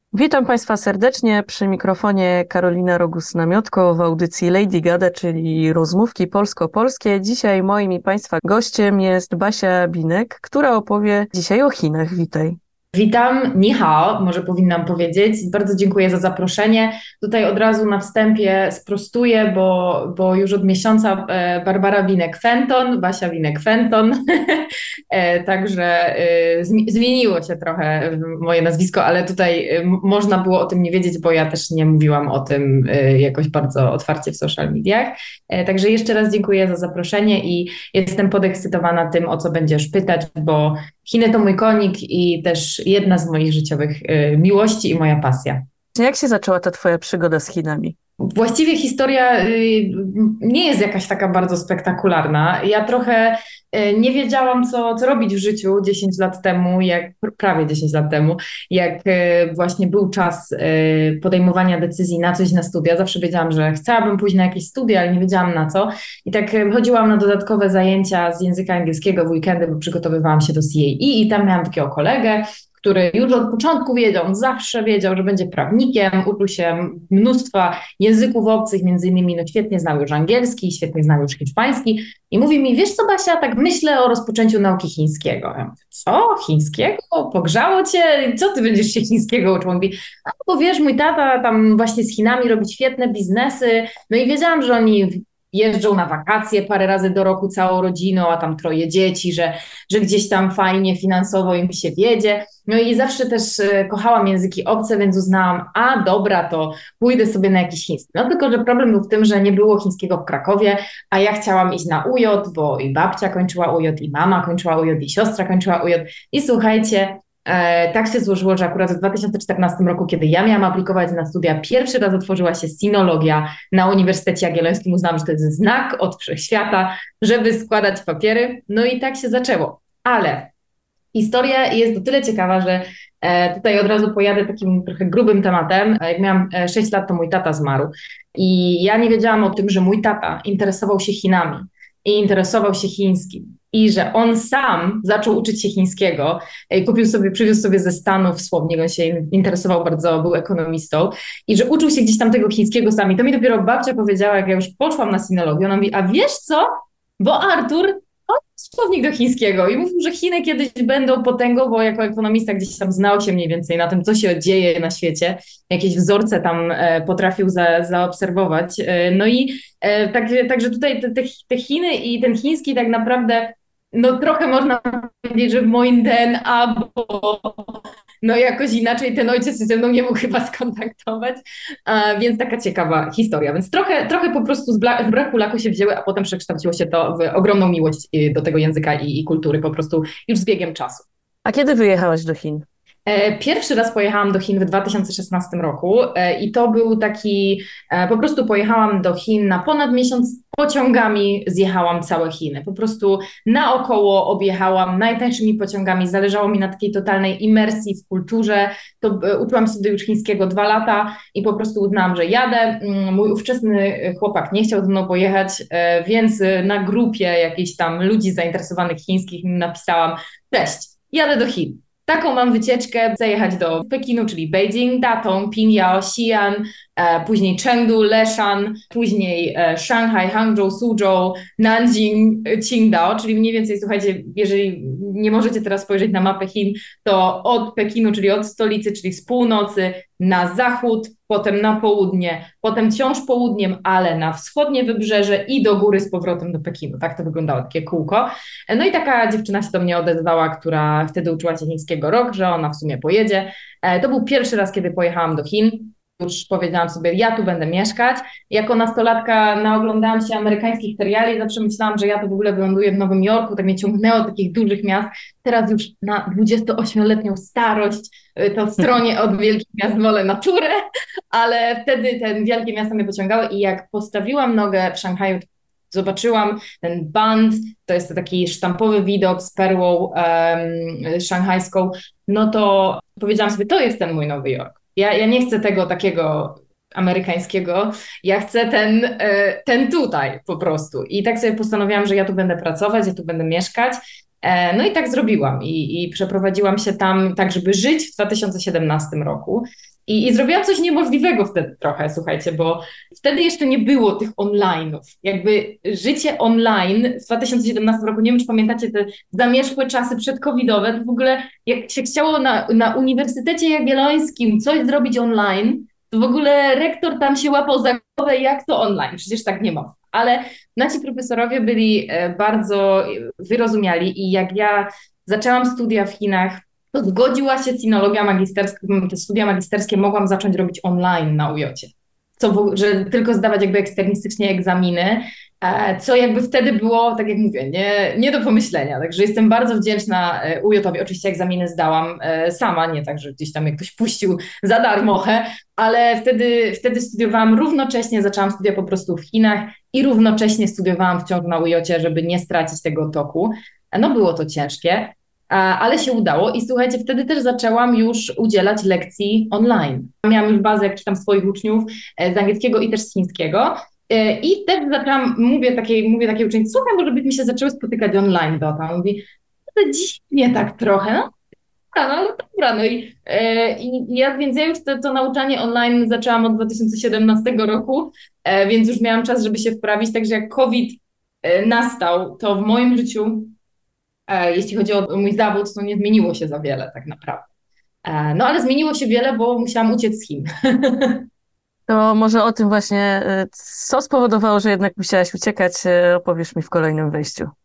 Witam Państwa serdecznie przy mikrofonie Karolina Rogus-Namiotko w audycji Lady Gada, czyli rozmówki polsko-polskie. Dzisiaj moim i Państwa gościem jest Basia Binek, która opowie dzisiaj o Chinach. Witaj. Witam, ni hao, może powinnam powiedzieć. Bardzo dziękuję za zaproszenie. Tutaj od razu na wstępie sprostuję, bo już od miesiąca Barbara Winek-Fenton, Basia Winek-Fenton. Także zmieniło się trochę moje nazwisko, ale tutaj można było o tym nie wiedzieć, bo ja też nie mówiłam o tym jakoś bardzo otwarcie w social mediach. Także jeszcze raz dziękuję za zaproszenie i jestem podekscytowana tym, o co będziesz pytać, bo Chiny to mój konik i też jedna z moich życiowych miłości i moja pasja. Jak się zaczęła ta Twoja przygoda z Chinami? Właściwie historia nie jest jakaś taka bardzo spektakularna. Ja trochę nie wiedziałam, co robić w życiu 10 lat temu, prawie 10 lat temu, jak właśnie był czas podejmowania decyzji na coś na studia. Zawsze wiedziałam, że chciałabym pójść na jakieś studia, ale nie wiedziałam na co. I tak chodziłam na dodatkowe zajęcia z języka angielskiego w weekendy, bo przygotowywałam się do CAE i tam miałam takiego kolegę, który już od początku wiedział, on zawsze wiedział, że będzie prawnikiem, uczył się mnóstwa języków obcych, między innymi świetnie znał już angielski, świetnie znał już hiszpański i mówi mi, wiesz co Basia, tak myślę o rozpoczęciu nauki chińskiego. Ja mówię, co? Chińskiego? Pogrzało cię? Co ty będziesz się chińskiego uczył? On mówi, a bo wiesz, mój tata tam właśnie z Chinami robi świetne biznesy, no i wiedziałam, że oni jeżdżą na wakacje parę razy do roku całą rodziną, a tam 3 dzieci, że gdzieś tam fajnie finansowo im się wiedzie. No i zawsze też kochałam języki obce, więc uznałam, a dobra, to pójdę sobie na jakiś chiński. No tylko, że problem był w tym, że nie było chińskiego w Krakowie, a ja chciałam iść na UJ, bo i babcia kończyła UJ, i mama kończyła UJ, i siostra kończyła UJ. I słuchajcie, tak się złożyło, że akurat w 2014 roku, kiedy ja miałam aplikować na studia, pierwszy raz otworzyła się sinologia na Uniwersytecie Jagiellońskim. Uznałam, że to jest znak od wszechświata, żeby składać papiery. No i tak się zaczęło. Ale historia jest o tyle ciekawa, że tutaj od razu pojadę takim trochę grubym tematem. Jak miałam 6 lat, to mój tata zmarł. I ja nie wiedziałam o tym, że mój tata interesował się Chinami i interesował się chińskim. I że on sam zaczął uczyć się chińskiego, przywiózł sobie ze Stanów słownik, on się interesował bardzo, był ekonomistą i że uczył się gdzieś tam tego chińskiego sam. I to mi dopiero babcia powiedziała, jak ja już poszłam na sinologię, ona mówi, a wiesz co, bo Artur słownik do chińskiego i mówił, że Chiny kiedyś będą potęgą, bo jako ekonomista gdzieś tam znał się mniej więcej na tym, co się dzieje na świecie, jakieś wzorce tam potrafił zaobserwować. No i także tutaj te Chiny i ten chiński tak naprawdę, no trochę można powiedzieć, że w moim DNA, bo no jakoś inaczej ten ojciec się ze mną nie mógł chyba skontaktować, więc taka ciekawa historia. Więc trochę po prostu z braku laku się wzięły, a potem przekształciło się to w ogromną miłość do tego języka i kultury po prostu już z biegiem czasu. A kiedy wyjechałaś do Chin? Pierwszy raz pojechałam do Chin w 2016 roku i to był taki, po prostu pojechałam do Chin na ponad miesiąc, pociągami zjechałam całe Chiny. Po prostu naokoło objechałam najtańszymi pociągami, zależało mi na takiej totalnej imersji w kulturze. Uczyłam się już chińskiego 2 lata i po prostu uznałam, że jadę. Mój ówczesny chłopak nie chciał ze mną pojechać, więc na grupie jakichś tam ludzi zainteresowanych chińskich napisałam, cześć, jadę do Chin. Taką mam wycieczkę, zajechać do Pekinu, czyli Beijing, Datong, Pingyao, Xi'an, później Chengdu, Leshan, później Shanghai, Hangzhou, Suzhou, Nanjing, Qingdao, czyli mniej więcej, słuchajcie, jeżeli nie możecie teraz spojrzeć na mapę Chin, to od Pekinu, czyli od stolicy, czyli z północy na zachód, potem na południe, potem wciąż południem, ale na wschodnie wybrzeże i do góry z powrotem do Pekinu. Tak to wyglądało, takie kółko. No i taka dziewczyna się do mnie odezwała, która wtedy uczyła się chińskiego rok, że ona w sumie pojedzie. To był pierwszy raz, kiedy pojechałam do Chin. Już powiedziałam sobie, ja tu będę mieszkać. Jako nastolatka naoglądałam się amerykańskich seriali, zawsze myślałam, że ja tu w ogóle wyląduję w Nowym Jorku, tak mnie ciągnęło do takich dużych miast. Teraz już na 28-letnią starość to stronie od wielkich miast wolę naturę, ale wtedy te wielkie miasta mnie pociągały i jak postawiłam nogę w Szanghaju, zobaczyłam ten band, to jest to taki sztampowy widok z perłą szanghajską, no to powiedziałam sobie, to jest ten mój Nowy Jork. Ja nie chcę tego takiego amerykańskiego, ja chcę ten tutaj po prostu. I tak sobie postanowiłam, że ja tu będę pracować, ja tu będę mieszkać. No i tak zrobiłam i przeprowadziłam się tam tak, żeby żyć w 2017 roku. I zrobiłam coś niemożliwego wtedy trochę, słuchajcie, bo wtedy jeszcze nie było tych online'ów. Jakby życie online w 2017 roku, nie wiem, czy pamiętacie te zamierzchłe czasy przedcovidowe, to w ogóle jak się chciało na Uniwersytecie Jagiellońskim coś zrobić online, to w ogóle rektor tam się łapał za głowę, jak to online, przecież tak nie ma. Ale nasi profesorowie byli bardzo wyrozumiali i jak ja zaczęłam studia w Chinach, to zgodziła się sinologia magisterska, te studia magisterskie mogłam zacząć robić online na UJ-cie. Że tylko zdawać jakby eksternistycznie egzaminy, co jakby wtedy było, tak jak mówię, nie do pomyślenia. Także jestem bardzo wdzięczna UJ-owi. Oczywiście egzaminy zdałam sama, nie tak, że gdzieś tam jak ktoś puścił za darmochę, ale wtedy studiowałam równocześnie, zaczęłam studia po prostu w Chinach i równocześnie studiowałam wciąż na UJ-cie, żeby nie stracić tego toku. No było to ciężkie, ale się udało i słuchajcie, wtedy też zaczęłam już udzielać lekcji online. Miałam już bazę jakichś tam swoich uczniów z angielskiego i też z chińskiego i też zaczęłam, mówię takiej uczennicy, słuchaj, może byśmy się zaczęły spotykać online, Beata. Mówi, to dziwnie tak trochę, no dobra, no i więc ja już to nauczanie online zaczęłam od 2017 roku, więc już miałam czas, żeby się wprawić, także jak COVID nastał, to w moim życiu jeśli chodzi o mój zawód, to nie zmieniło się za wiele tak naprawdę. No ale zmieniło się wiele, bo musiałam uciec z Chin. To może o tym właśnie, co spowodowało, że jednak musiałaś uciekać, opowiesz mi w kolejnym wejściu.